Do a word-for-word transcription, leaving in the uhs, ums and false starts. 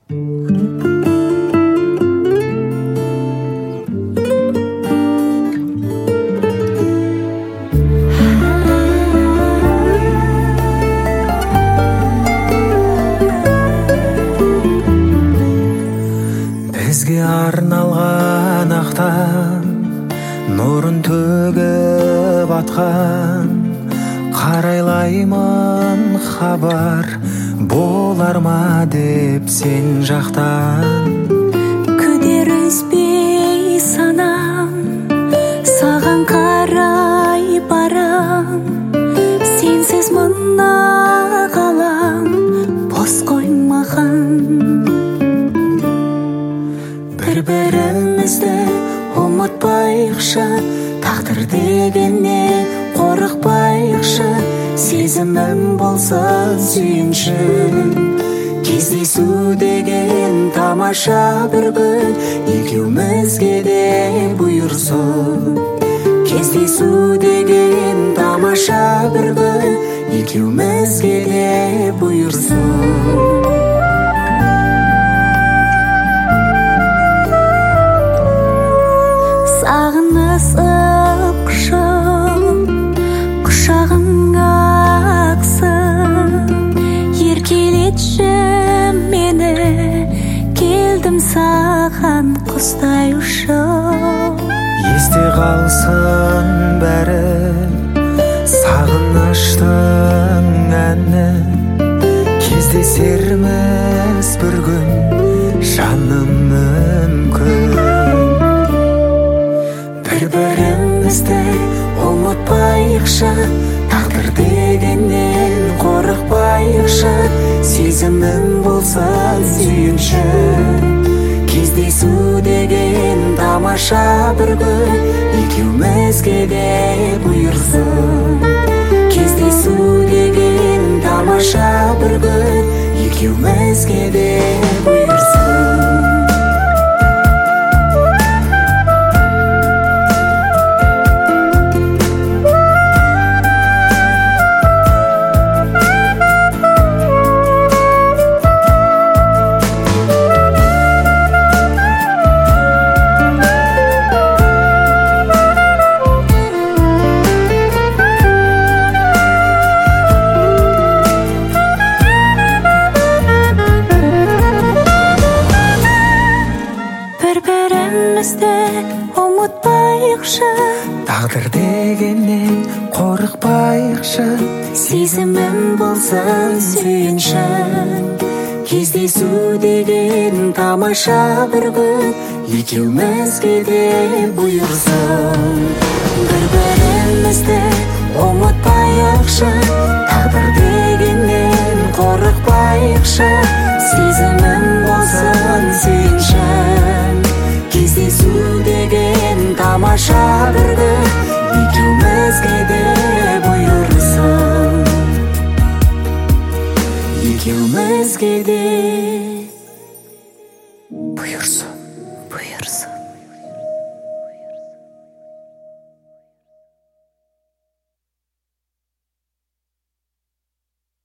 Бізге арналған ақтан нұрын төгіп атқан, қарайлаймын хабар болар ма деп сен жақтан. Күдер үзбей санам, саған қарай барам, сенсіз мына ғалам бос қоймаған. Бір-бірімізді ұмытпайықшы, тағдыр дегеннен қорықпайықшы, сезімім болсын сүйінші. Кездесу деген тамаша бір күн, екеумізге де бұйырсын. Кездесу деген тамаша бір күн, екеумізге де бұйырсын. Сағынысып құшым, құшағың ақсын, еркелетші мені, келдім саған құстай ұшып. Есте қалсын бәрі сағыныштың әні, кездесерміз бір күн жаным мүмкін. Бір-бірімізді ұмытпайықшы, тағдыр дегеннен қорықпайықшы, сезімім болсын сүйінші. Кездесу деген тамаша бір күн, екеумізге де бұйырсын. Кездесу деген тамаша бір күн, екеумізге де бұйырсын. Бір-бірімізді ұмытпайықшы, тағдыр дегеннен қорықпайықшы, сезімім болсын сүйінші. Кездесу деген тамаша бір күн, екеумізге де бұйырсын. Бір-бірімізді ұмытпайықшы, тағдыр дегеннен қорықпайықшы, сезімім болсын сүйінші. Кездесу деген тамаша бір күн, екеумізге де бұйырсын. Екеумізге де